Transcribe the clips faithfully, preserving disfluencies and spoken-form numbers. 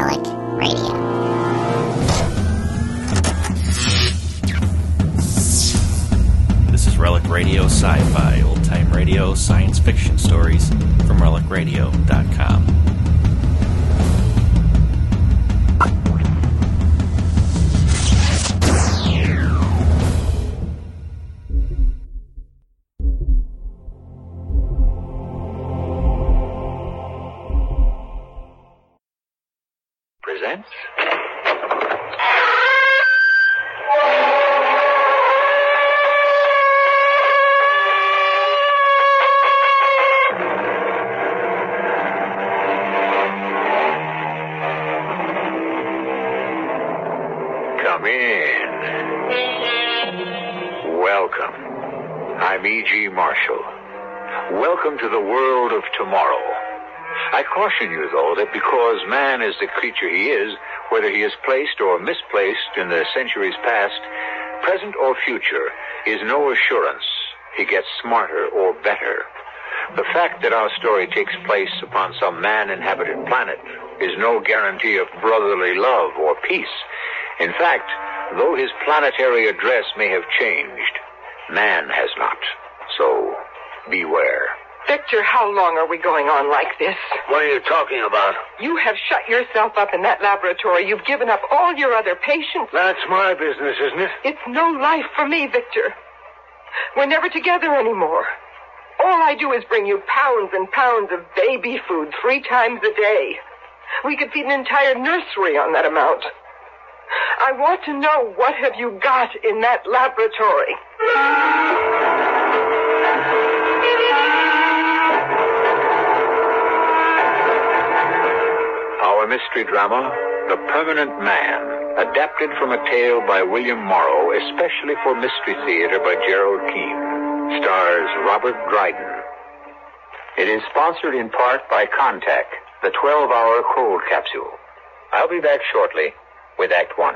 Relic Radio. This is Relic Radio Sci-Fi, old-time radio, science fiction stories from relic radio dot com. Presents... Come in. Welcome. I'm E G. Marshall. Welcome to the world of tomorrow. I caution you, though, that because man is the creature he is, whether he is placed or misplaced in the centuries past, present or future, is no assurance he gets smarter or better. The fact that our story takes place upon some man-inhabited planet is no guarantee of brotherly love or peace. In fact, though his planetary address may have changed, man has not. So, beware. Victor, how long are we going on like this? What are you talking about? You have shut yourself up in that laboratory. You've given up all your other patients. That's my business, isn't it? It's no life for me, Victor. We're never together anymore. All I do is bring you pounds and pounds of baby food three times a day. We could feed an entire nursery on that amount. I want to know, what have you got in that laboratory? Our mystery drama, The Permanent Man, adapted from a tale by William Morrow, especially for Mystery Theater by Gerald Keane, stars Robert Dryden. It is sponsored in part by Contac, the twelve-hour cold capsule. I'll be back shortly with Act One.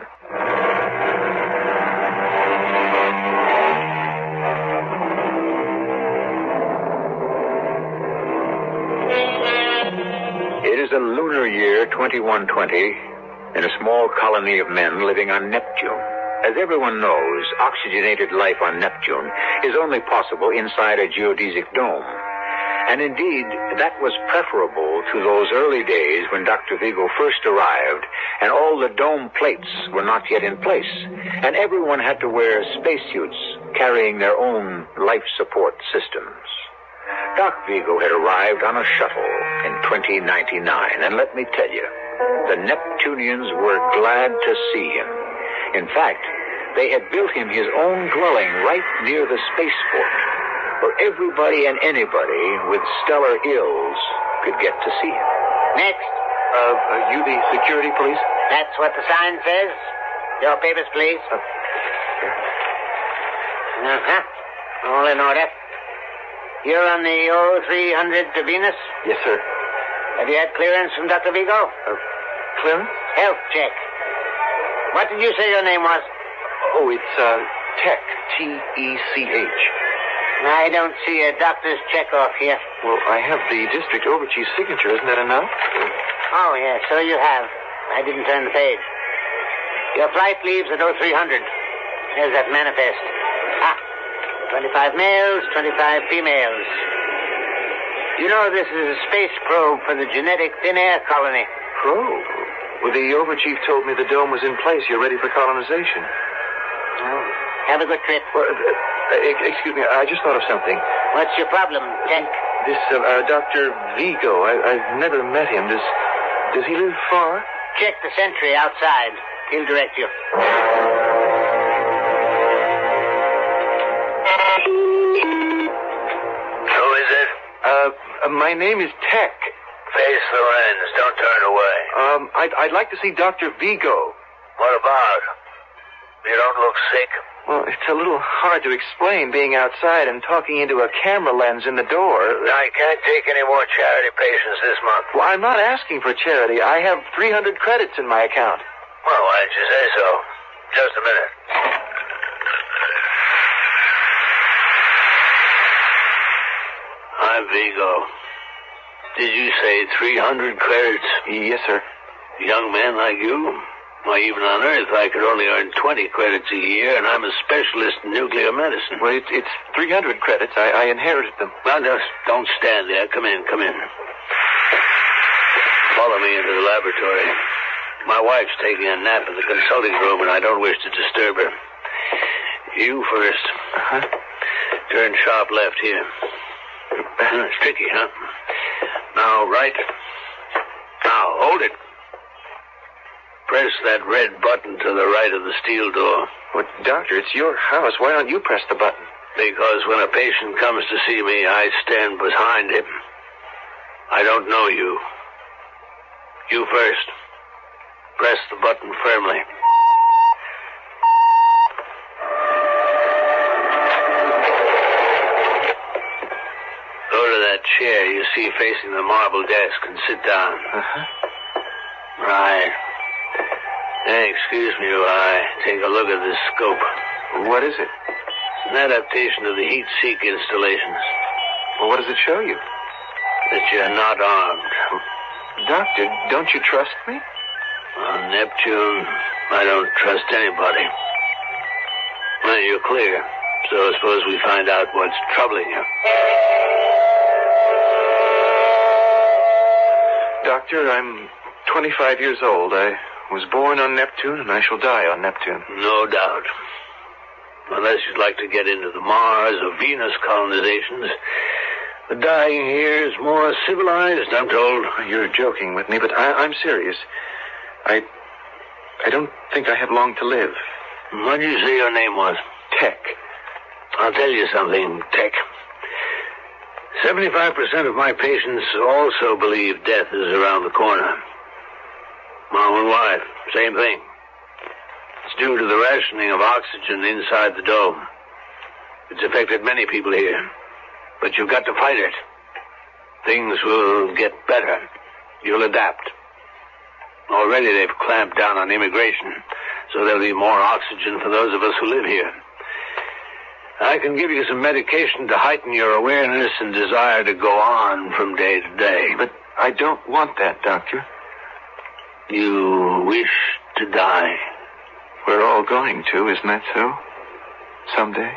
It is a lunar year twenty-one twenty in a small colony of men living on Neptune. As everyone knows, oxygenated life on Neptune is only possible inside a geodesic dome. And indeed, that was preferable to those early days when Doctor Vigo first arrived and all the dome plates were not yet in place, and everyone had to wear spacesuits carrying their own life support systems. Doc Vigo had arrived on a shuttle in twenty ninety-nine, and let me tell you, the Neptunians were glad to see him. In fact, they had built him his own dwelling right near the spaceport, where everybody and anybody with stellar ills could get to see him. Next. Uh, are you the security police? That's what the sign says. Your papers, please. Uh, Uh-huh. All in order. You're on the O three hundred to Venus? Yes, sir. Have you had clearance from Doctor Vigo? Uh, clearance? Health check. What did you say your name was? Oh, it's, uh, Tech. T E C H. I don't see a doctor's check off here. Well, I have the district overchief's signature. Isn't that enough? Oh, yes, so you have. I didn't turn the page. Your flight leaves at O three hundred. Here's that manifest. Ah, twenty-five males, twenty-five females. You know, this is a space probe for the genetic thin air colony. Probe? Well, the overchief told me the dome was in place. You're ready for colonization. Well, have a good trip. Well, uh, excuse me, I just thought of something. What's your problem, Tech? This, uh, uh, Doctor Vigo, I, I've never met him. Does, does he live far? Check the sentry outside. He'll direct you. Who is it? Uh, uh, my name is Tech. Face the lens. Don't turn away. Um, I'd, I'd like to see Doctor Vigo. What about? You don't look sick. Well, it's a little hard to explain being outside and talking into a camera lens in the door. I can't take any more charity patients this month. Well, I'm not asking for charity. I have three hundred credits in my account. Well, why didn't you say so? Just a minute. I'm Vigo. Did you say three hundred credits? Yes, sir. young man like you. Why, even on Earth, I could only earn twenty credits a year, and I'm a specialist in nuclear medicine. Well, it's, it's three hundred credits. I, I inherited them. Well, just don't stand there. Come in, come in. Follow me into the laboratory. My wife's taking a nap in the consulting room, and I don't wish to disturb her. You first. Uh-huh. Turn sharp left here. It's tricky, huh? Now, right. Now, hold it. Press that red button to the right of the steel door. Well, doctor, it's your house. Why don't you press the button? Because when a patient comes to see me, I stand behind him. I don't know you. You first. Press the button firmly. Go to that chair you see facing the marble desk and sit down. Uh-huh. Right. Hey, excuse me while I take a look at this scope. What is it? It's an adaptation of the heat-seek installations. Well, what does it show you? That you're not armed. Doctor, don't you trust me? On Neptune, I don't trust anybody. Well, you're clear. So suppose we find out what's troubling you. Doctor, I'm twenty-five years old. I was born on Neptune, and I shall die on Neptune. No doubt. Unless you'd like to get into the Mars or Venus colonizations. The dying here is more civilized, I'm told. You're joking with me, but I, I'm serious. I... I don't think I have long to live. What did you say your name was? Tech. I'll tell you something, Tech. seventy-five percent of my patients also believe death is around the corner. My own wife, same thing. It's due to the rationing of oxygen inside the dome. It's affected many people here. But you've got to fight it. Things will get better. You'll adapt. Already they've clamped down on immigration, so there'll be more oxygen for those of us who live here. I can give you some medication to heighten your awareness and desire to go on from day to day. But I don't want that, Doctor. You wish to die. We're all going to, isn't that so? Someday.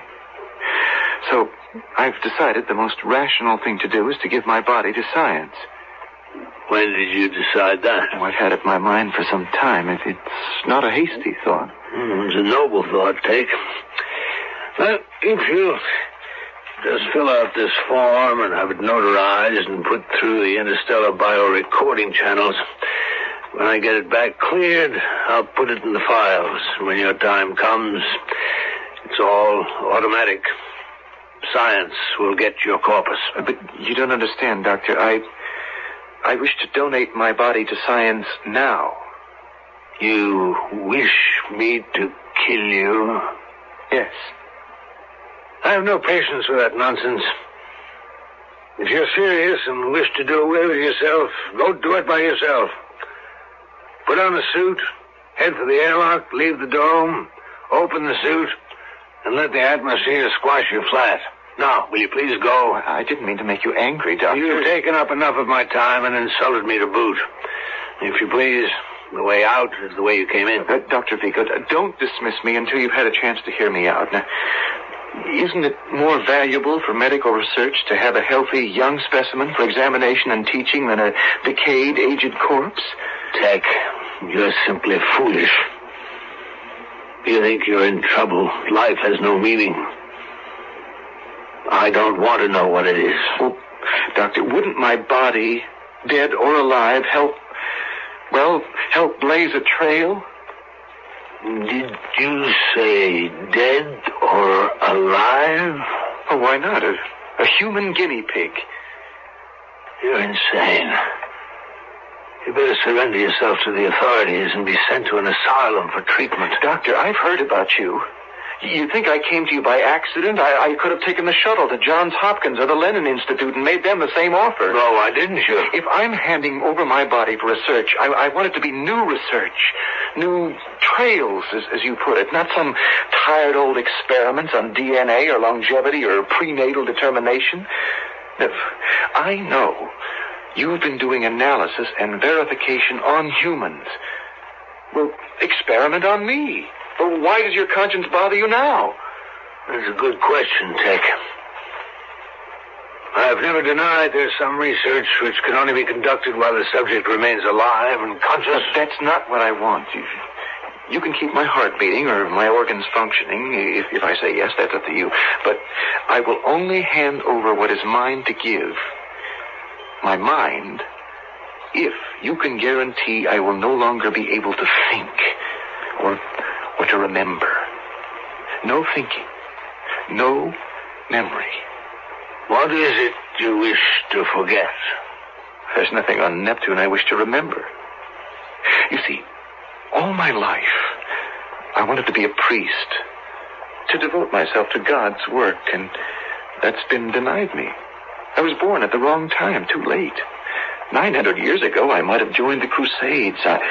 So, I've decided the most rational thing to do is to give my body to science. When did you decide that? Oh, I've had it in my mind for some time. It, it's not a hasty thought. Mm, it's a noble thought, Take. Well, if you just fill out this form and have it notarized and put through the interstellar biorecording channels, when I get it back cleared, I'll put it in the files. When your time comes, it's all automatic. Science will get your corpus. But you don't understand, Doctor. I... I wish to donate my body to science now. You wish me to kill you? Yes. I have no patience with that nonsense. If you're serious and wish to do away with yourself, go do it by yourself. Put on a suit, head for the airlock, leave the dome, open the suit, and let the atmosphere squash you flat. Now, will you please go? I didn't mean to make you angry, Doctor. You've taken up enough of my time and insulted me to boot. If you please, the way out is the way you came in. Uh, Doctor Vigo, don't dismiss me until you've had a chance to hear me out. Now, isn't it more valuable for medical research to have a healthy young specimen for examination and teaching than a decayed, aged corpse? Tech, you're simply foolish. You think you're in trouble. Life has no meaning. I don't want to know what it is. Well, Doctor, wouldn't my body, dead or alive, help, well, help blaze a trail? Did you say dead or alive? Oh, why not? A, a human guinea pig. You're insane. You better surrender yourself to the authorities and be sent to an asylum for treatment. Doctor, I've heard about you. You think I came to you by accident? I, I could have taken the shuttle to Johns Hopkins or the Lenin Institute and made them the same offer. No, why didn't you? If I'm handing over my body for research, I, I want it to be new research. New trails, as, as you put it. Not some tired old experiments on D N A or longevity or prenatal determination. If I know You've been doing analysis and verification on humans. Well, experiment on me. But why does your conscience bother you now? That's a good question, Tech. I've never denied there's some research which can only be conducted while the subject remains alive and conscious. But that's not what I want. You, you can keep my heart beating or my organs functioning. If, if I say yes, that's up to you. But I will only hand over what is mine to give. My mind, if you can guarantee I will no longer be able to think or, or to remember. No thinking. No memory. What is it you wish to forget? There's nothing on Neptune I wish to remember. You see, all my life, I wanted to be a priest, to devote myself to God's work, and that's been denied me. I was born at the wrong time, too late. Nine hundred years ago, I might have joined the Crusades. I...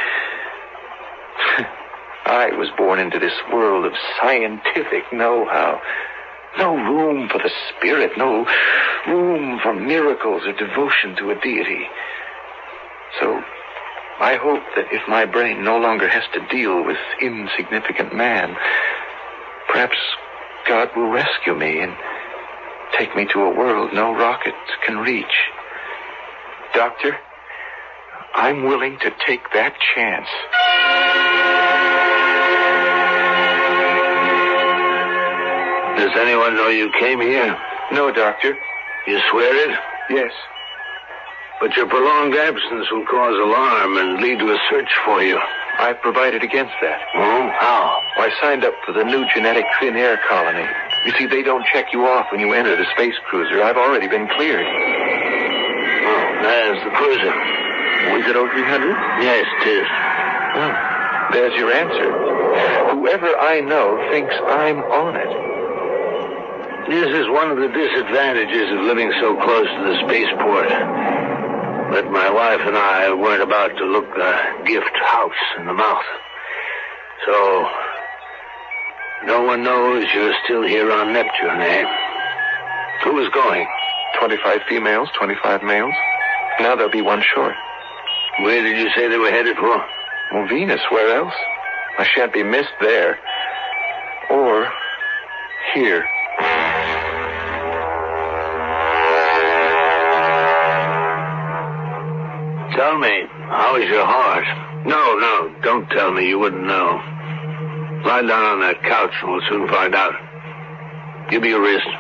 I was born into this world of scientific know-how. No room for the spirit, no room for miracles or devotion to a deity. So, I hope that if my brain no longer has to deal with insignificant man, perhaps God will rescue me and take me to a world no rocket can reach. Doctor, I'm willing to take that chance. Does anyone know you came here? No, Doctor. You swear it? Yes. But your prolonged absence will cause alarm and lead to a search for you. I've provided against that. Oh? How? I signed up for the new genetic thin air colony. You see, they don't check you off when you enter the space cruiser. I've already been cleared. Oh, there's the cruiser. Was it O three hundred? Yes, it is. Well, there's your answer. Whoever I know thinks I'm on it. This is one of the disadvantages of living so close to the spaceport. But my wife and I weren't about to look the gift house in the mouth. So, no one knows you're still here on Neptune, eh? Who is going? Twenty-five females, twenty-five males. Now there'll be one short. Where did you say they were headed for? Well, Venus, where else? I shan't be missed there. Or here. Tell me, how is your heart? No, no, don't tell me. You wouldn't know. Lie down on that couch and we'll soon find out. Give me your wrist.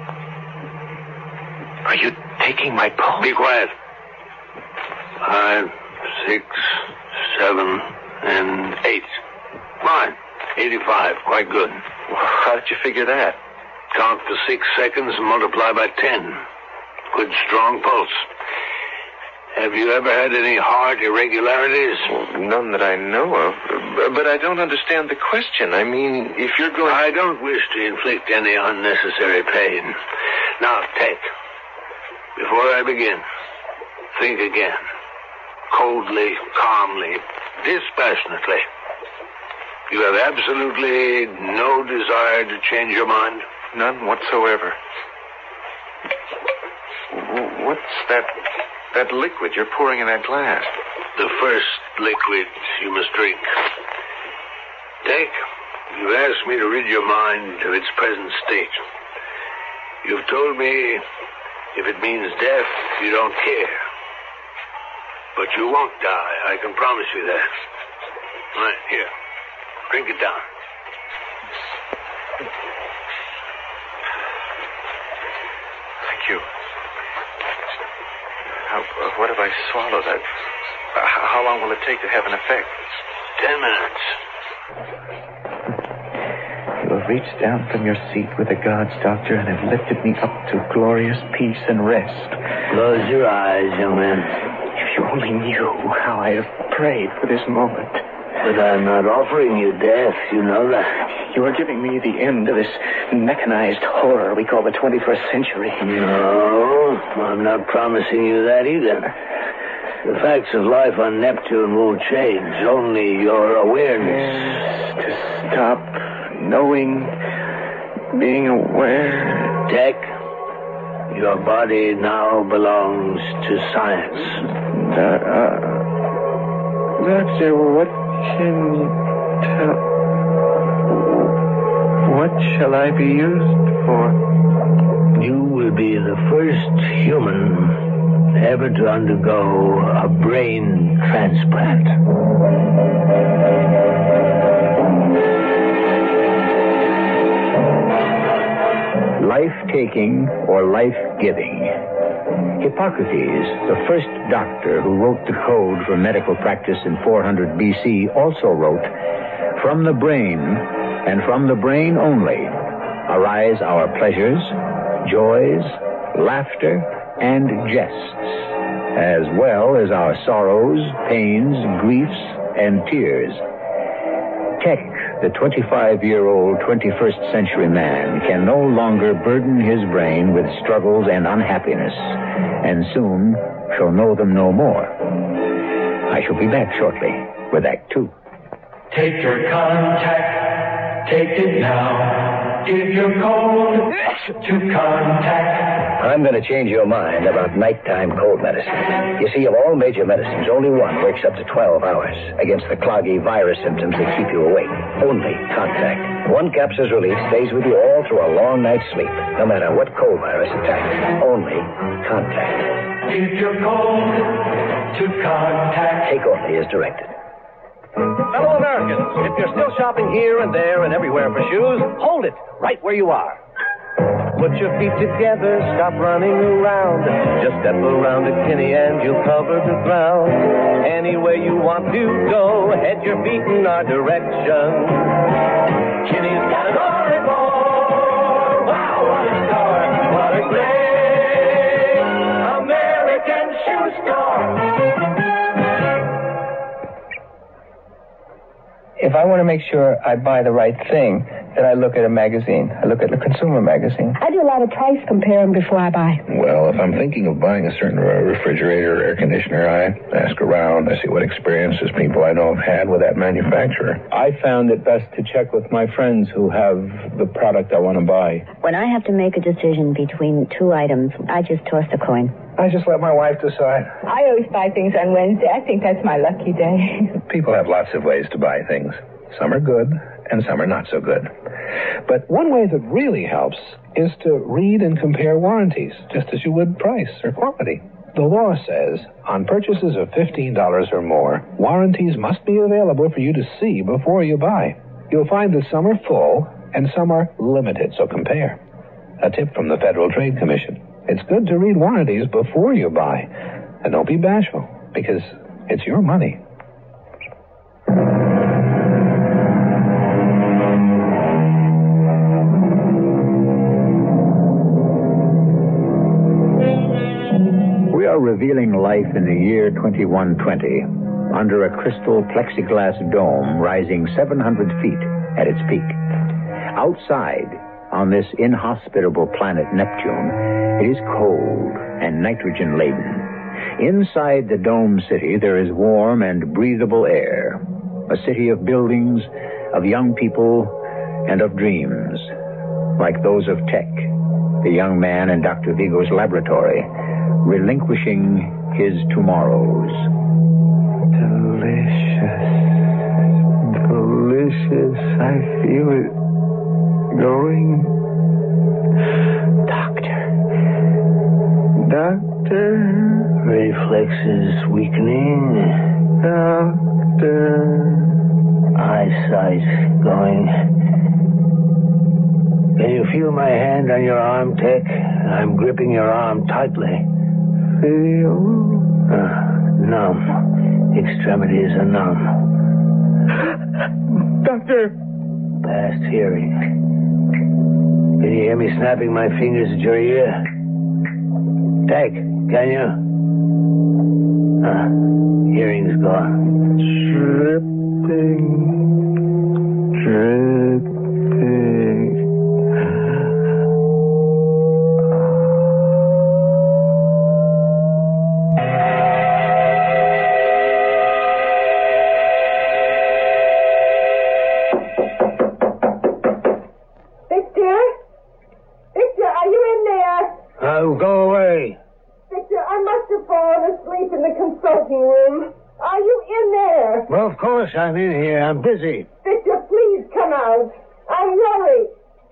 Are you taking my pulse? Be quiet. Five, six, seven, and eight. Fine. eighty-five. Quite good. How did you figure that? Count for six seconds and multiply by ten. Good, strong pulse. Have you ever had any heart irregularities? Well, none that I know of. But I don't understand the question. I mean, if you're going... I don't wish to inflict any unnecessary pain. Now, Tech, before I begin, think again. Coldly, calmly, dispassionately. You have absolutely no desire to change your mind? None whatsoever. What's that... that liquid you're pouring in that glass? The first liquid you must drink. Tech, you've asked me to rid your mind of its present state. You've told me if it means death, you don't care. But you won't die, I can promise you that. Right, here. Drink it down. Thank you. How, uh, what have I swallowed? I, uh, how long will it take to have an effect? Ten minutes. You have reached down from your seat with the gods, Doctor, and have lifted me up to glorious peace and rest. Close your eyes, young man. If you only knew how I have prayed for this moment. But I'm not offering you death, you know that. You are giving me the end of this mechanized horror we call the twenty-first century. No, I'm not promising you that either. The facts of life on Neptune won't change, only your awareness. Yes, to stop knowing, being aware. Tech, Your body now belongs to science. Uh, uh, doctor, what can you tell? What shall I be used for? You will be the first human ever to undergo a brain transplant. Life-taking or life-giving. Hippocrates, the first doctor who wrote the code for medical practice in four hundred B C, also wrote, "From the brain, and from the brain only, arise our pleasures, joys, laughter, and jests, as well as our sorrows, pains, griefs, and tears." Tech, the twenty-five-year-old twenty-first century man, can no longer burden his brain with struggles and unhappiness, and soon shall know them no more. I shall be back shortly with Act Two. Take your contact, take it now. Give your code to contact. I'm going to change your mind about nighttime cold medicine. You see, of all major medicines, only one works up to twelve hours against the cloggy virus symptoms that keep you awake. Only Contact. One capsule's release stays with you all through a long night's sleep, no matter what cold virus attacks. Only Contact. Give your code to Contact. Take only as directed. Fellow Americans, if you're still shopping here and there and everywhere for shoes, hold it right where you are. Put your feet together, stop running around. Just step around a Kinney and you'll cover the ground. Anywhere you want to go, head your feet in our direction. Kinney's got an Oregon. Wow, what a store. What a great American shoe store. If I want to make sure I buy the right thing, then I look at a magazine. I look at the consumer magazine. I do a lot of price comparing before I buy. Well, if I'm thinking of buying a certain refrigerator or air conditioner, I ask around. I see what experiences people I know have had with that manufacturer. I found it best to check with my friends who have the product I want to buy. When I have to make a decision between two items, I just toss a coin. I just let my wife decide. I always buy things on Wednesday. I think that's my lucky day. People have lots of ways to buy things. Some are good, and some are not so good. But one way that really helps is to read and compare warranties, just as you would price or quality. The law says, on purchases of fifteen dollars or more, warranties must be available for you to see before you buy. You'll find that some are full, and some are limited, so compare. A tip from the Federal Trade Commission. It's good to read warranties before you buy. And don't be bashful, because it's your money. We are revealing life in the year twenty-one twenty under a crystal plexiglass dome rising seven hundred feet at its peak. Outside, on this inhospitable planet Neptune, it is cold and nitrogen-laden. Inside the dome city, there is warm and breathable air. A city of buildings, of young people, and of dreams. Like those of Tech, the young man in Doctor Vigo's laboratory, relinquishing his tomorrows. Delicious. Delicious. I feel it going. Doctor. Doctor. Reflexes weakening. Doctor. Eyesight going. Can you feel my hand on your arm, Tech? I'm gripping your arm tightly. Feel? Uh, numb. Extremities are numb. Doctor. Past hearing. Can you hear me snapping my fingers at your ear? Tech, can you? Uh, hearing's gone. Dripping. Dripping. Uh, go of course I'm in here. I'm busy. Victor, please come out. I'm worried.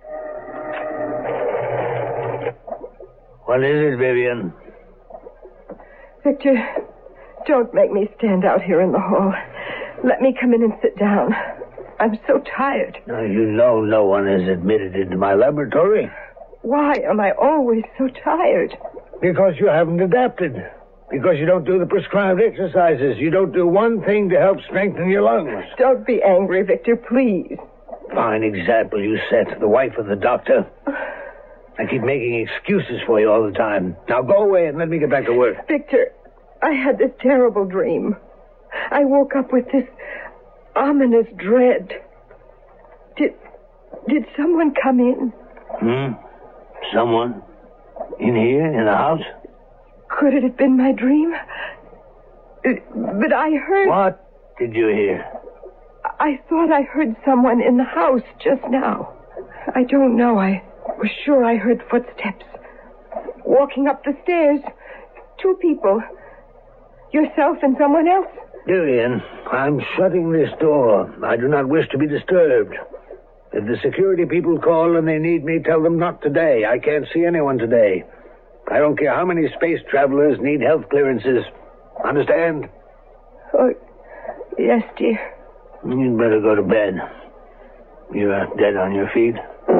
What is it, Vivian? Victor, don't make me stand out here in the hall. Let me come in and sit down. I'm so tired. Now, you know no one is admitted into my laboratory. Why am I always so tired? Because you haven't adapted. Because you don't do the prescribed exercises. You don't do one thing to help strengthen your lungs. Don't be angry, Victor, please. Fine example you set, the wife of the doctor. I keep making excuses for you all the time. Now go away and let me get back to work. Victor, I had this terrible dream. I woke up with this ominous dread. Did did someone come in? Hmm? Someone? In here? In the house? Could it have been my dream? But I heard... What did you hear? I thought I heard someone in the house just now. I don't know. I was sure I heard footsteps. Walking up the stairs. Two people. Yourself and someone else. Vivian, I'm shutting this door. I do not wish to be disturbed. If the security people call and they need me, tell them not today. I can't see anyone today. I don't care how many space travelers need health clearances. Understand? Oh, yes, dear. You'd better go to bed. You're dead on your feet.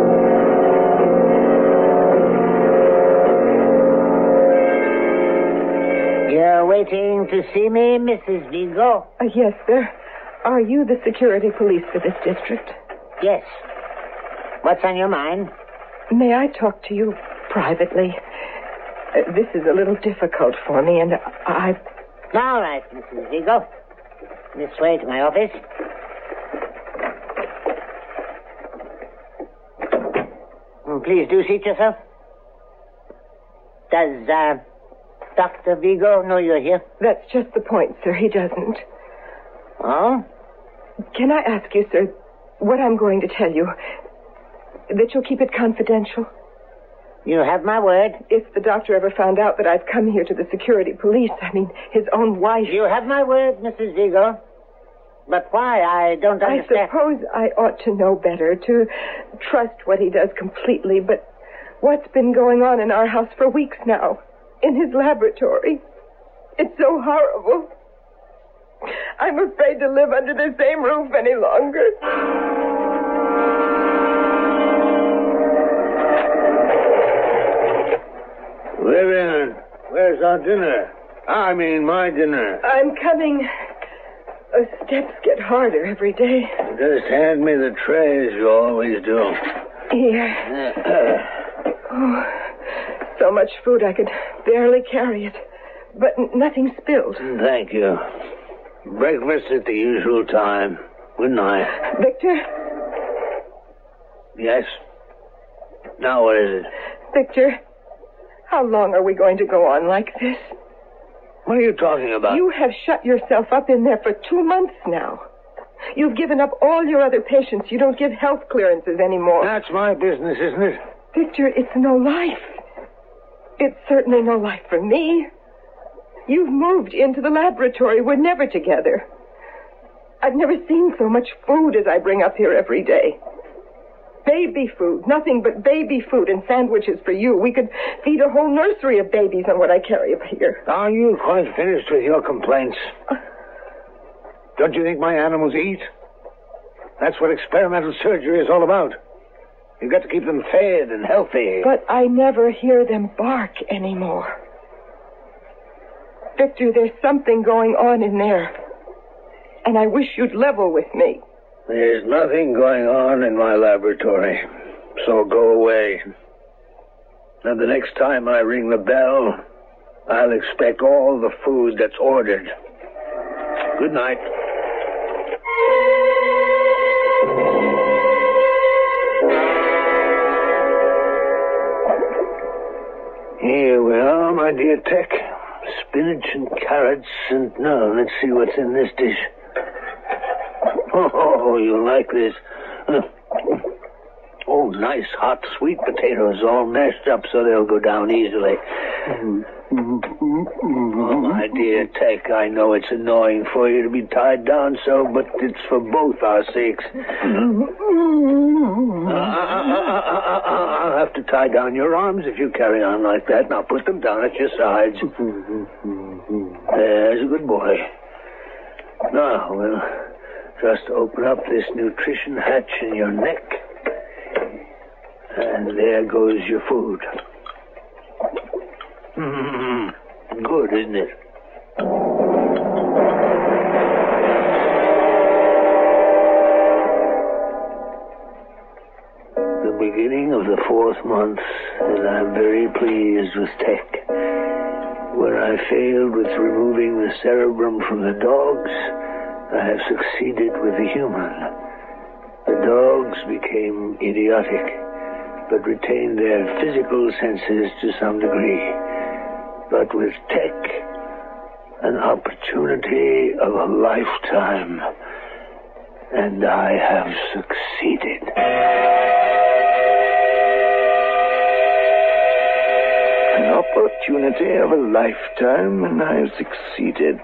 You're waiting to see me, Missus Vigo? Uh, yes, sir. Are you the security police for this district? Yes. What's on your mind? May I talk to you privately? Uh, this is a little difficult for me, and I... All right, Missus Vigo. This way to my office. Please do seat yourself. Does, uh, Doctor Vigo know you're here? That's just the point, sir. He doesn't. Oh? Can I ask you, sir, what I'm going to tell you, that you'll keep it confidential? You have my word. If the doctor ever found out that I've come here to the security police, I mean, his own wife... You have my word, Missus Vigo. But why? I don't understand. I suppose I ought to know better, to trust what he does completely, but what's been going on in our house for weeks now, in his laboratory, it's so horrible. I'm afraid to live under the same roof any longer. Vivian, where's our dinner? I mean, my dinner. I'm coming. The steps get harder every day. Just hand me the tray, as you always do. Here. Oh, so much food I could barely carry it. But n- nothing spilled. Thank you. Breakfast at the usual time. Good night. Victor? Yes? Now what is it? Victor, how long are we going to go on like this? What are you talking about? You have shut yourself up in there for two months now. You've given up all your other patients. You don't give health clearances anymore. That's my business, isn't it? Victor, it's no life. It's certainly no life for me. You've moved into the laboratory. We're never together. I've never seen so much food as I bring up here every day. Baby food, nothing but baby food and sandwiches for you. We could feed a whole nursery of babies on what I carry up here. Are you quite finished with your complaints? Don't you think my animals eat? That's what experimental surgery is all about. You've got to keep them fed and healthy. But I never hear them bark anymore. Victor, there's something going on in there. And I wish you'd level with me. There's nothing going on in my laboratory, so go away. And the next time I ring the bell, I'll expect all the food that's ordered. Good night. Here we are, my dear Tech. Spinach and carrots and... No, let's see what's in this dish. Oh, you'll like this. Uh, oh, nice hot sweet potatoes all mashed up so they'll go down easily. Oh, my dear Tech, I know it's annoying for you to be tied down so, but it's for both our sakes. I'll have to tie down your arms if you carry on like that. Now put them down at your sides. There's a good boy. Now, we'll just open up this nutrition hatch in your neck. And there goes your food. Mm-hmm. Good, isn't it? The beginning of the fourth month, and I'm very pleased with Tech. Where I failed with removing the cerebrum from the dogs, I have succeeded with the human. The dogs became idiotic, but retained their physical senses to some degree. But with Tech, an opportunity of a lifetime, and I have succeeded. An opportunity of a lifetime, and I have succeeded.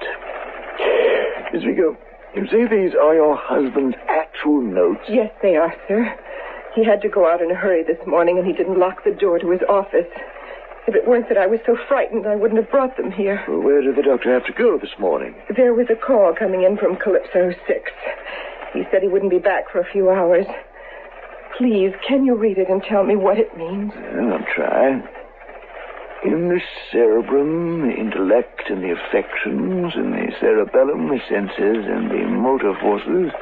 Miss Vigo, you say these are your husband's actual notes? Yes, they are, sir. He had to go out in a hurry this morning, and he didn't lock the door to his office. If it weren't that I was so frightened, I wouldn't have brought them here. Well, where did the doctor have to go this morning? There was a call coming in from Calypso six. He said he wouldn't be back for a few hours. Please, can you read it and tell me what it means? Well, I'll try. In the cerebrum, the intellect and the affections, in the cerebellum, the senses and the motor forces.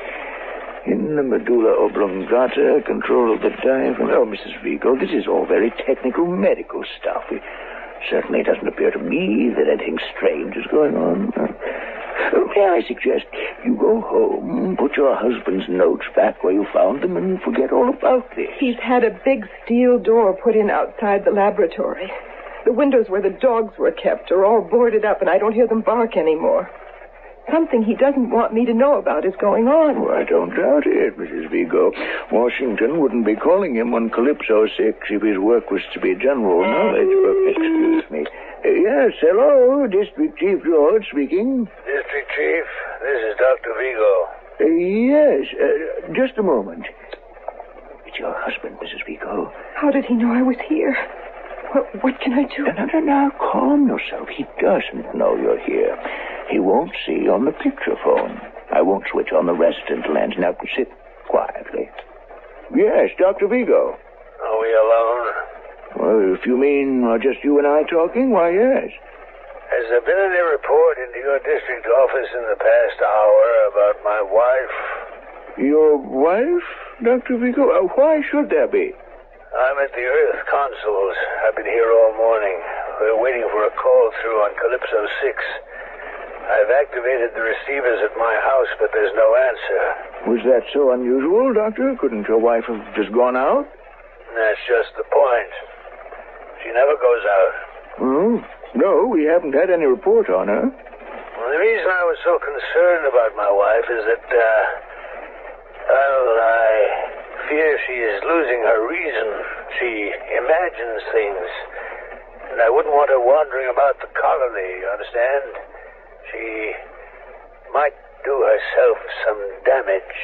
In the medulla oblongata, control of the diaphragm. Oh, Missus Vigo, this is all very technical medical stuff. It certainly doesn't appear to me that anything strange is going on. Uh, may I suggest you go home, put your husband's notes back where you found them, and forget all about this. He's had a big steel door put in outside the laboratory. The windows where the dogs were kept are all boarded up, and I don't hear them bark anymore. Something he doesn't want me to know about is going on. Oh, I don't doubt it, Missus Vigo. Washington wouldn't be calling him on Calypso six if his work was to be general knowledge. But, excuse me. Uh, yes, hello, District Chief George speaking. District Chief, this is Doctor Vigo. Uh, yes, uh, just a moment. It's your husband, Missus Vigo. How did he know I was here? What, what can I do? No, no, no, no, calm yourself. He doesn't know you're here. He won't see on the picture phone. I won't switch on the resistant lens. Now, sit quietly. Yes, Doctor Vigo. Are we alone? Well, if you mean uh, just you and I talking, why, yes. Has there been any report into your district office in the past hour about my wife? Your wife, Doctor Vigo? Uh, why should there be? I'm at the Earth Consuls. I've been here all morning. We're waiting for a call through on Calypso six. I've activated the receivers at my house, but there's no answer. Was that so unusual, Doctor? Couldn't your wife have just gone out? That's just the point. She never goes out. Hmm? No, we haven't had any report on her. Well, the reason I was so concerned about my wife is that, uh, well, I fear she is losing her reason. She imagines things. And I wouldn't want her wandering about the colony, you understand? She might do herself some damage.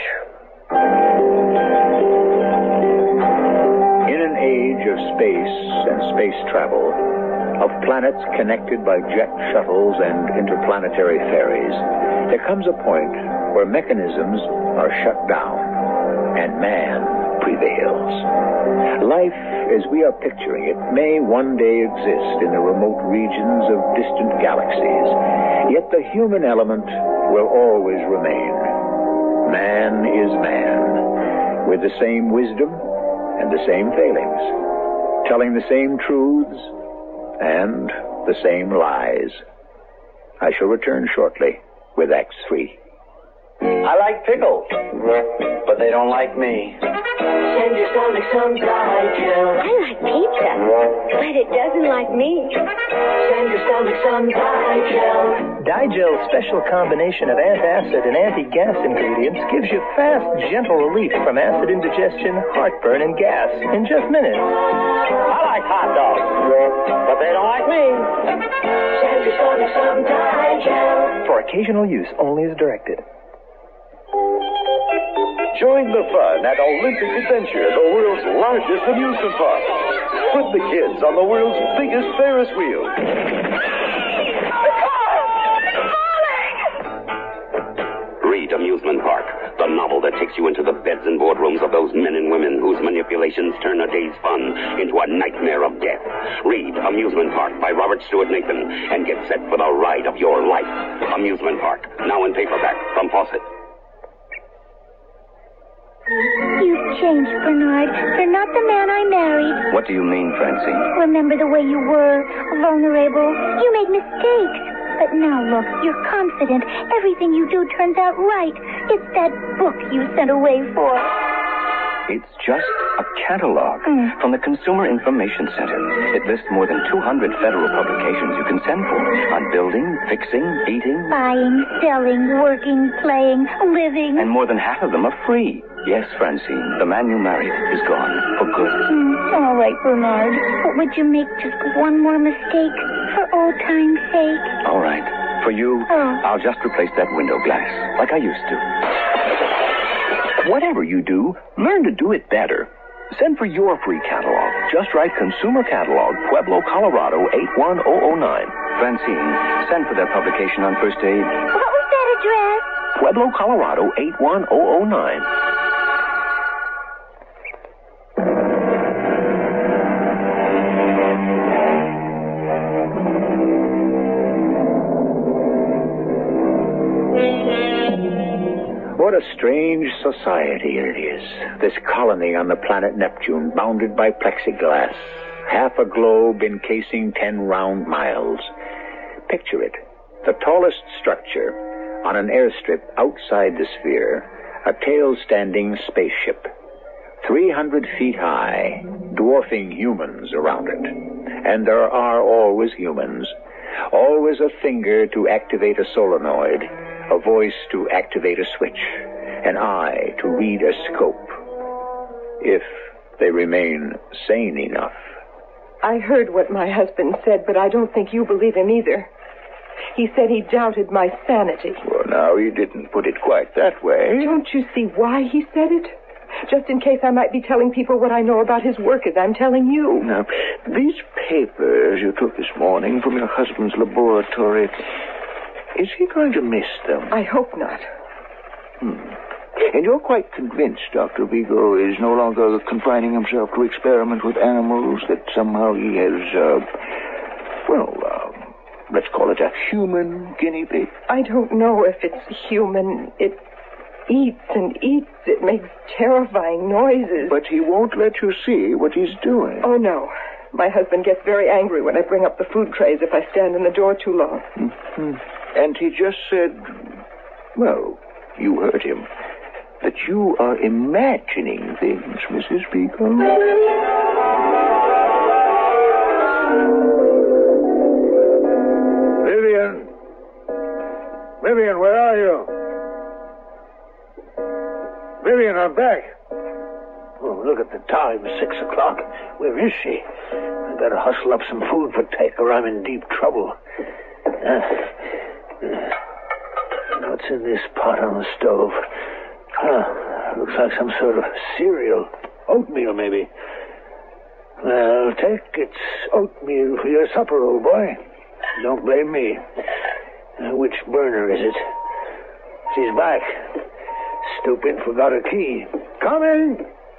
In an age of space and space travel, of planets connected by jet shuttles and interplanetary ferries, there comes a point where mechanisms are shut down and man prevails. Life, as we are picturing it, may one day exist in the remote regions of distant galaxies, yet the human element will always remain. Man is man, with the same wisdom and the same failings, telling the same truths and the same lies. I shall return shortly with Act Three. I like pickles, but they don't like me. Send your stomach some Digel. I like pizza, but it doesn't like me. Send your stomach some Digel. Digel's special combination of antacid and anti-gas ingredients gives you fast, gentle relief from acid indigestion, heartburn, and gas in just minutes. I like like hot dogs. But they don't like me. Send your stomach some Digel. For occasional use only as directed. Join the fun at Olympic Adventure, the world's largest amusement park. Put the kids on the world's biggest Ferris wheel. Read Amusement Park, the novel that takes you into the beds and boardrooms of those men and women whose manipulations turn a day's fun into a nightmare of death. Read Amusement Park by Robert Stewart Nathan and get set for the ride of your life. Amusement Park, now in paperback from Fawcett. You've changed, Bernard. You're not the man I married. What do you mean, Francine? Remember the way you were, vulnerable. You made mistakes. But now look, you're confident. Everything you do turns out right. It's that book you sent away for. It's just a catalog Mm. from the Consumer Information Center. It lists more than two hundred federal publications you can send for on building, fixing, eating. Buying, selling, working, playing, living. And more than half of them are free. Yes, Francine, the man you married is gone for good. Mm, all right, Bernard. But would you make just one more mistake for old time's sake? All right. For you, Oh. I'll just replace that window glass like I used to. Whatever you do, learn to do it better. Send for your free catalog. Just write Consumer Catalog, Pueblo, Colorado, eight one zero zero nine. Francine, send for that publication on First Aid. What was that address? Pueblo, Colorado, eight one zero zero nine. What a strange society it is, this colony on the planet Neptune, bounded by plexiglass, half a globe encasing ten round miles. Picture it, the tallest structure on an airstrip outside the sphere, a tail-standing spaceship, three hundred feet high, dwarfing humans around it. And there are always humans, always a finger to activate a solenoid, a voice to activate a switch, an eye to read a scope, if they remain sane enough. I heard what my husband said, but I don't think you believe him either. He said he doubted my sanity. Well, now, he didn't put it quite that way. Don't you see why he said it? Just in case I might be telling people what I know about his work as I'm telling you. Now, these papers you took this morning from your husband's laboratory, is he going to miss them? I hope not. Hmm. And you're quite convinced Doctor Vigo is no longer confining himself to experiment with animals, that somehow he has, uh, well, uh, let's call it a human guinea pig? I don't know if it's human. It eats and eats. It makes terrifying noises. But he won't let you see what he's doing. Oh, no. My husband gets very angry when I bring up the food trays if I stand in the door too long. Mm-hmm. And he just said, well, you heard him, that you are imagining things, Missus Vigo. Vivian! Vivian, where are you? Vivian, I'm back. Oh, look at the time. Six o'clock. Where is she? I better hustle up some food for Take or I'm in deep trouble. Uh, uh, what's in this pot on the stove? Huh. Looks like some sort of cereal. Oatmeal, maybe. Well, Take, it's oatmeal for your supper, old boy. Don't blame me. Uh, which burner is it? She's back. Stupid, forgot her key. Coming!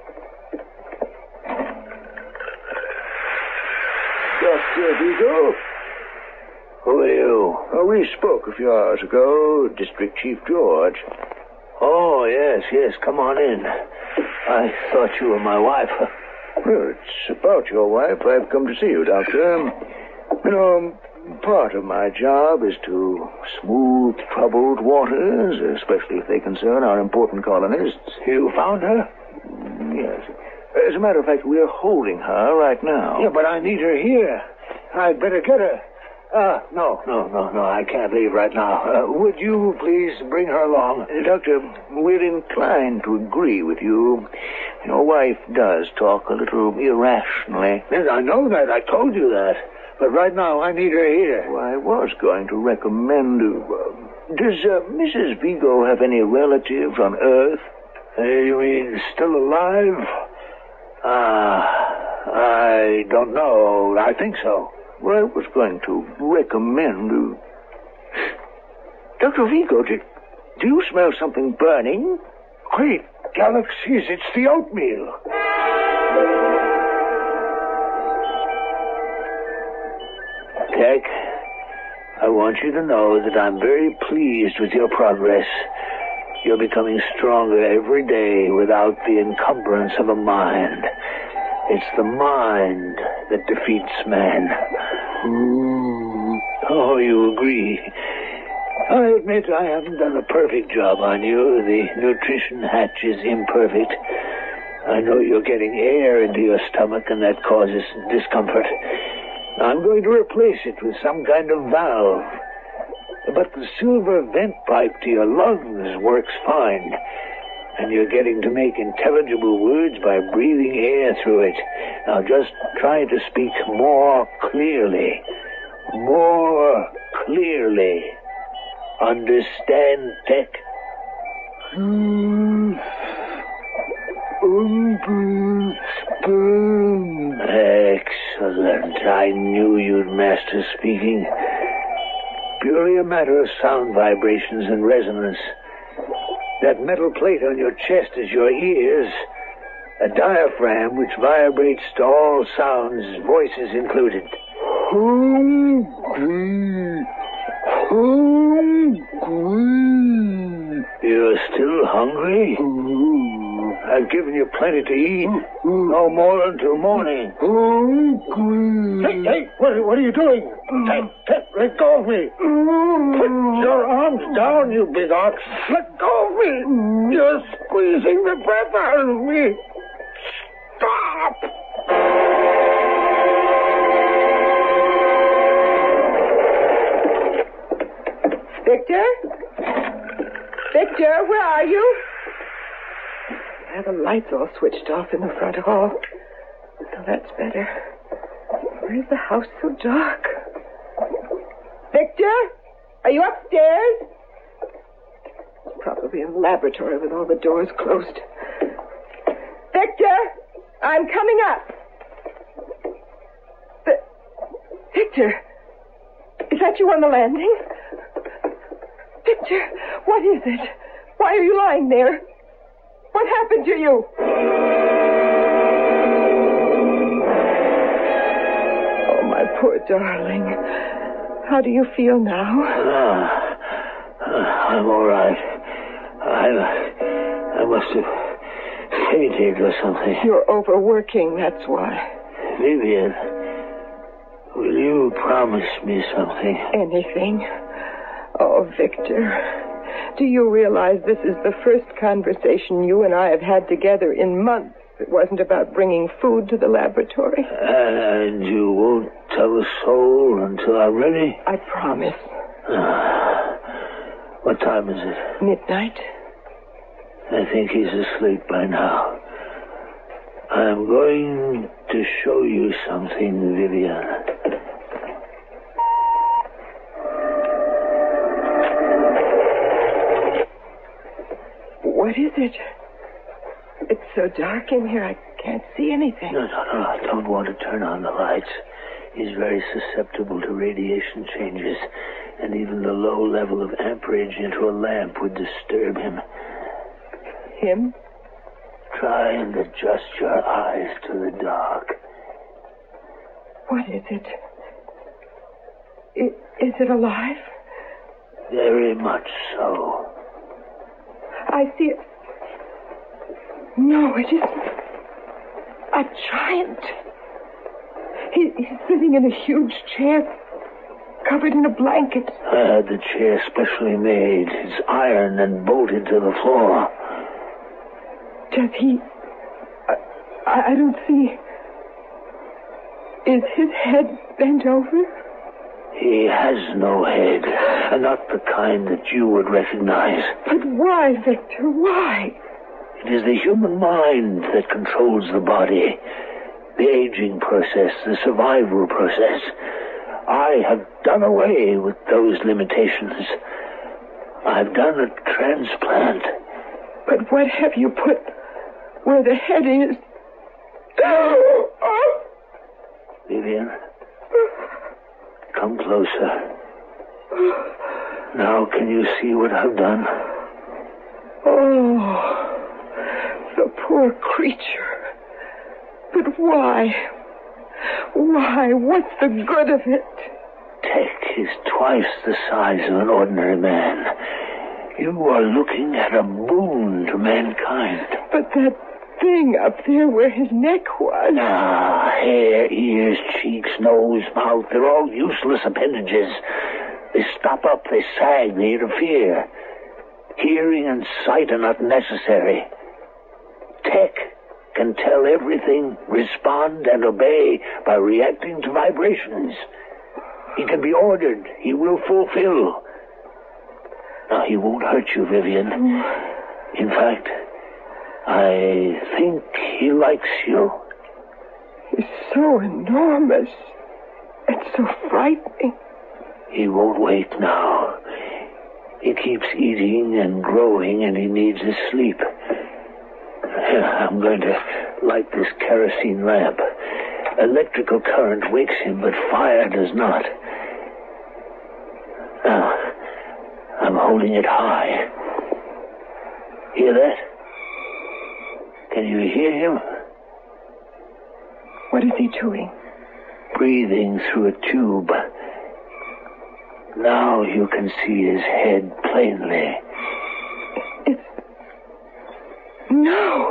Doctor Vigo? Who are you? Oh, we spoke a few hours ago, District Chief George. Oh, yes, yes, come on in. I thought you were my wife. Well, it's about your wife I've come to see you, Doctor. You know, part of my job is to smooth troubled waters, especially if they concern our important colonists. You found her? Yes. As a matter of fact, we're holding her right now. Yeah, but I need her here. I'd better get her. Uh, no, no, no, no, I can't leave right now. Uh, would you please bring her along? Uh, Doctor, we're inclined to agree with you. Your wife does talk a little irrationally. Yes, I know that. I told you that. But right now, I need her here. Well, I was going to recommend... Uh, does uh, Missus Vigo have any relatives on Earth? Uh, you mean still alive? Ah, uh, I don't know. I think so. Well, I was going to recommend... Uh... Doctor Vigo, do, do you smell something burning? Great galaxies, it's the oatmeal. Tech, I want you to know that I'm very pleased with your progress. You're becoming stronger every day without the encumbrance of a mind. It's the mind that defeats man. Mm. Oh, you agree. I admit I haven't done a perfect job on you. The nutrition hatch is imperfect. I know you're getting air into your stomach and that causes discomfort. I'm going to replace it with some kind of valve. But the silver vent pipe to your lungs works fine. And you're getting to make intelligible words by breathing air through it. Now just try to speak more clearly. More clearly. Understand, Tech? Mm. Excellent. I knew you'd master speaking. Purely a matter of sound vibrations and resonance. That metal plate on your chest is your ears. A diaphragm which vibrates to all sounds, voices included. You're still hungry? I've given you plenty to eat. No more until morning. Hey, hey, what, what are you doing? Hey, hey, let go of me. Put your arms down, you big ox. Let go of me. You're squeezing the breath out of me. Stop. Victor? Victor, where are you? Ah, the lights all switched off in the front hall. So that's better. Why is the house so dark? Victor? Are you upstairs? It's probably in the laboratory with all the doors closed. Victor? I'm coming up. The... Victor? Is that you on the landing? Victor, what is it? Why are you lying there? What happened to you? Oh, my poor darling. How do you feel now? Uh, uh, I'm all right. I, I must have fainted or something. You're overworking, that's why. Vivian, will you promise me something? Anything. Oh, Victor. Do you realize this is the first conversation you and I have had together in months? It wasn't about bringing food to the laboratory. And you won't tell a soul until I'm ready? I promise. Uh, what time is it? Midnight. I think he's asleep by now. I'm going to show you something, Vivian. What is it? It's so dark in here, I can't see anything. No, no, no, I don't want to turn on the lights. He's very susceptible to radiation changes, and even the low level of amperage into a lamp would disturb him. Him? Try and adjust your eyes to the dark. What is it? Is, is it alive? Very much so. I see it. No, it isn't. A giant. He, he's sitting in a huge chair, covered in a blanket. I had the chair specially made. It's iron and bolted to the floor. Does he... I, I don't see... Is his head bent over? He has no head, and not the kind that you would recognize. But why, Victor, why? It is the human mind that controls the body, the aging process, the survival process. I have done away with those limitations. I've done a transplant. But what have you put where the head is? Vivian, come closer. Now can you see what I've done? Oh, the poor creature. But why? Why? What's the good of it? Tech is twice the size of an ordinary man. You are looking at a boon to mankind. But that thing up there where his neck was... Ah, hair, ears, cheeks, nose, mouth, they're all useless appendages. They stop up, they sag, they interfere. Hearing and sight are not necessary. Tech can tell everything, respond, and obey by reacting to vibrations. He can be ordered. He will fulfill. Now, he won't hurt you, Vivian. In fact, I think he likes you. He's so enormous and so frightening. He won't wait now. He keeps eating and growing, and he needs his sleep. I'm going to light this kerosene lamp. Electrical current wakes him, but fire does not. Now, I'm holding it high. Hear that? Can you hear him? What is he doing? Breathing through a tube. Now you can see his head plainly. It's... No.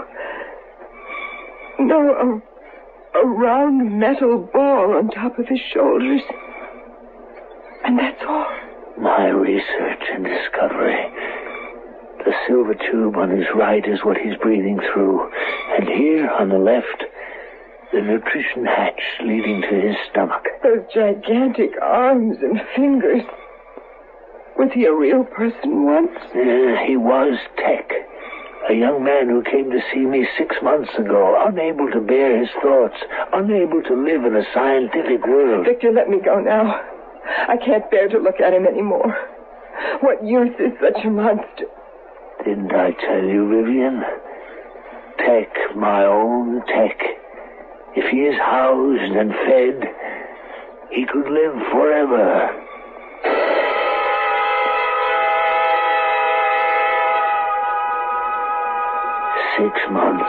No, a, a round metal ball on top of his shoulders. And that's all. My research and discovery. The silver tube on his right is what he's breathing through. And here on the left, the nutrition hatch leading to his stomach. Those gigantic arms and fingers. Was he a real person once? Uh, he was Tech. A young man who came to see me six months ago, unable to bear his thoughts, unable to live in a scientific world. Victor, let me go now. I can't bear to look at him anymore. What use is such a monster? Didn't I tell you, Vivian? Tech, my own Tech. If he is housed and fed, he could live forever. Six months.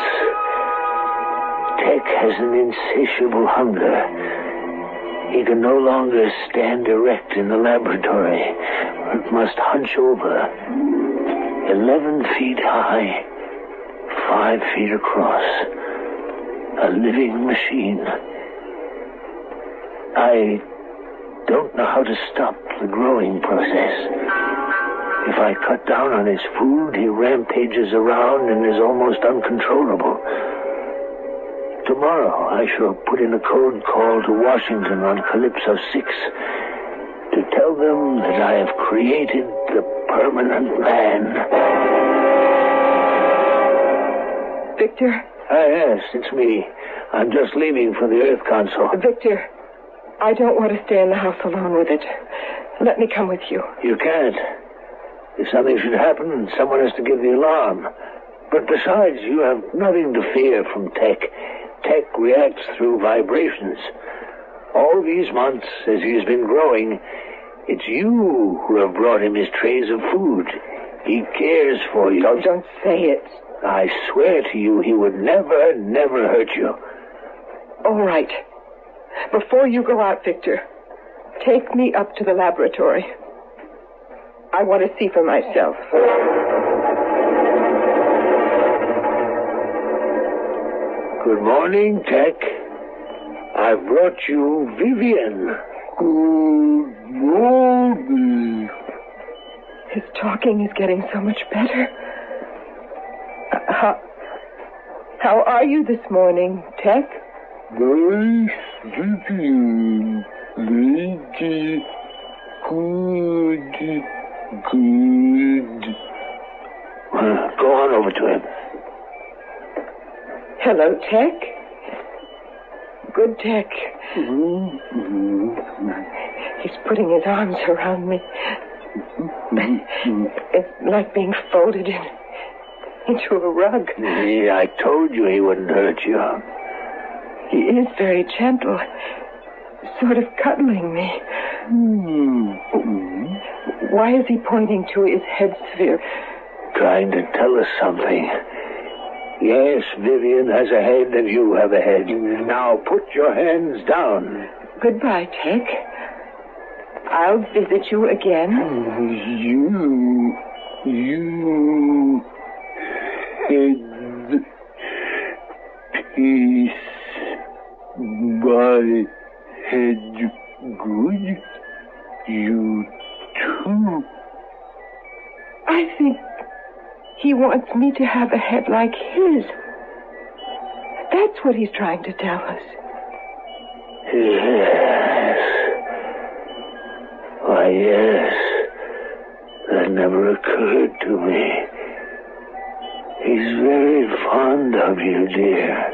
Tech has an insatiable hunger. He can no longer stand erect in the laboratory, but must hunch over. Eleven feet high, five feet across. A living machine. I don't know how to stop the growing process. If I cut down on his food, he rampages around and is almost uncontrollable. Tomorrow, I shall put in a code call to Washington on Calypso six to tell them that I have created the permanent man. Victor? Ah, yes, it's me. I'm just leaving for the Earth Council. Victor, I don't want to stay in the house alone with it. Let me come with you. You can't. If something should happen, someone has to give the alarm. But besides, you have nothing to fear from Tech. Tech reacts through vibrations. All these months, as he has been growing, it's you who have brought him his trays of food. He cares for you. Don't, don't say it. I swear to you, he would never, never hurt you. All right. Before you go out, Victor, take me up to the laboratory. I want to see for myself. Good morning, Tech. I've brought you Vivian. Good morning. His talking is getting so much better. Uh, how, how are you this morning, Tech? Nice, Vivian. Lady. Good. Good. Uh, go on over to him. Hello, Tech. Good Tech. Mm-hmm. He's putting his arms around me. It's like being folded in into a rug. Yeah, I told you he wouldn't hurt you. He is very gentle, sort of cuddling me. Mm-hmm. Why is he pointing to his head sphere? Trying to tell us something. Yes, Vivian has a head and you have a head. Now put your hands down. Goodbye, Tech. I'll visit you again. You... You... Head... Peace... By... Head... Good... You... Too... I think he wants me to have a head like his. That's what he's trying to tell us. Yes. Why, yes. That never occurred to me. He's very fond of you, dear.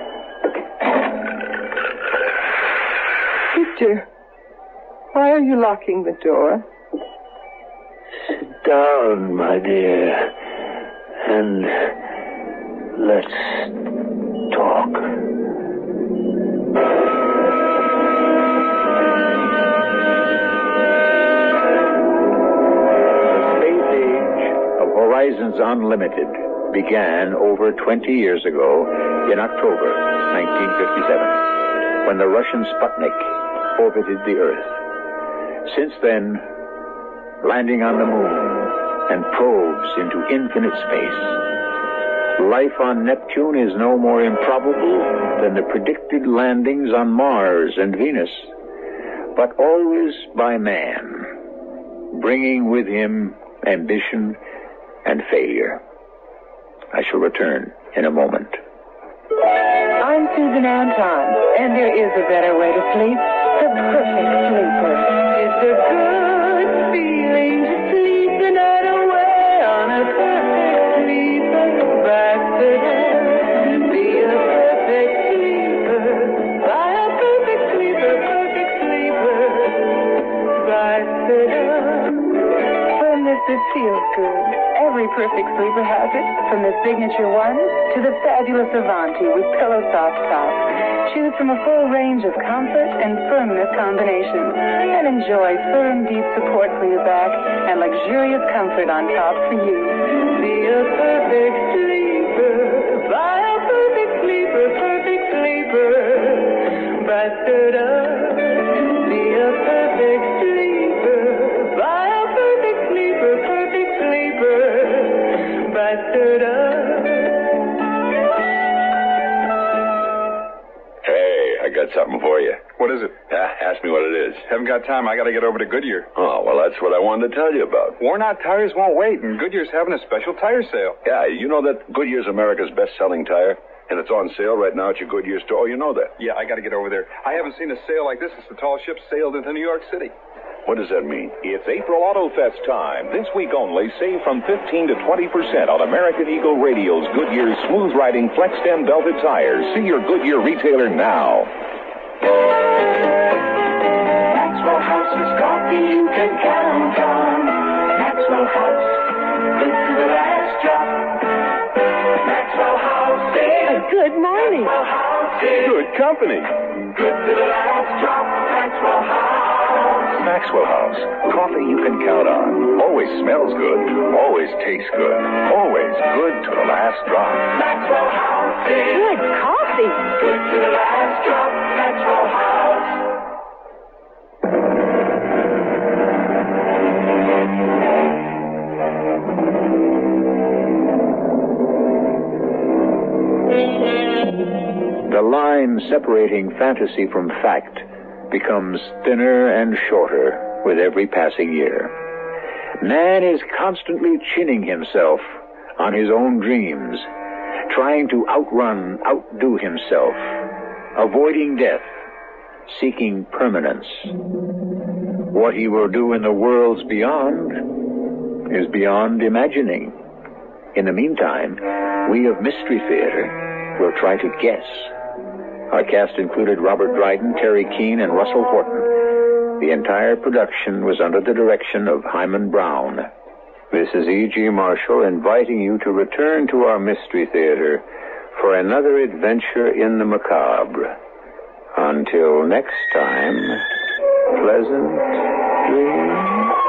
Victor, why are you locking the door? Sit down, my dear, and let's talk. Horizons Unlimited began over twenty years ago in October nineteen fifty-seven, when the Russian Sputnik orbited the Earth. Since then, landing on the moon and probes into infinite space, life on Neptune is no more improbable than the predicted landings on Mars and Venus, but always by man, bringing with him ambition and failure. I shall return in a moment. I'm Susan Anton, and there is a better way to sleep. The perfect sleeper. It's a good feeling to sleep the night away on a perfect sleeper. Back to them. Be a perfect sleeper. Buy a perfect sleeper, perfect sleeper. Back to them. Firmness that feels good. Every perfect sleeper has it, from the Signature One to the fabulous Avanti with Pillow Soft Top. Choose from a full range of comfort and firmness combinations and enjoy firm, deep support for your back and luxurious comfort on top for you. Be a perfect sleeper. Buy a perfect sleeper, perfect sleeper. Ba-da-da. Be a perfect sleeper. Buy a perfect sleeper, perfect sleeper. Hey, I got something for you. What is it? Yeah, ask me what it is. Haven't got time. I got to get over to Goodyear. Oh, well, that's what I wanted to tell you about. Worn-out tires won't wait, and Goodyear's having a special tire sale. Yeah, you know that Goodyear's America's best-selling tire? And it's on sale right now at your Goodyear store. Oh, you know that? Yeah, I got to get over there. I haven't seen a sale like this since the tall ship sailed into New York City. What does that mean? It's April Auto Fest time. This week only, save from fifteen to twenty percent on American Eagle Radio's Goodyear smooth-riding flex-stem belted tires. See your Goodyear retailer now. Maxwell House is coffee you can count on. Maxwell House, good to the last drop. Maxwell House is good morning. Maxwell House is good company. Good to the last drop. Maxwell House. Maxwell House, coffee you can count on. Always smells good, always tastes good, always good to the last drop. Maxwell House is good coffee. Good to the last drop. Maxwell House. The line separating fantasy from fact becomes thinner and shorter with every passing year. Man is constantly chinning himself on his own dreams, trying to outrun, outdo himself, avoiding death, seeking permanence. What he will do in the worlds beyond is beyond imagining. In the meantime, we of Mystery Theater will try to guess. Our cast included Robert Dryden, Terry Keane, and Russell Horton. The entire production was under the direction of Hyman Brown. This is E G. Marshall inviting you to return to our Mystery Theater for another adventure in the macabre. Until next time, pleasant dreams.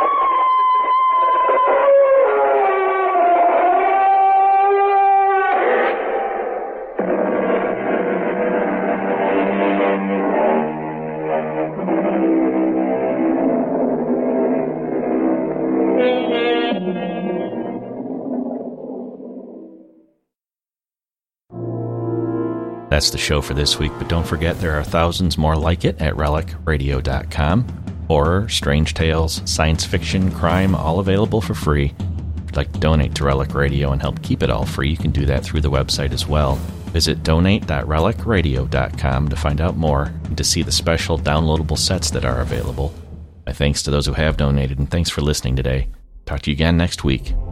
That's the show for this week, but don't forget there are thousands more like it at relic radio dot com. Horror, strange tales, science fiction, crime, all available for free. If you'd like to donate to Relic Radio and help keep it all free, you can do that through the website as well. Visit donate dot relic radio dot com to find out more and to see the special downloadable sets that are available. My thanks to those who have donated, and thanks for listening today. Talk to you again next week.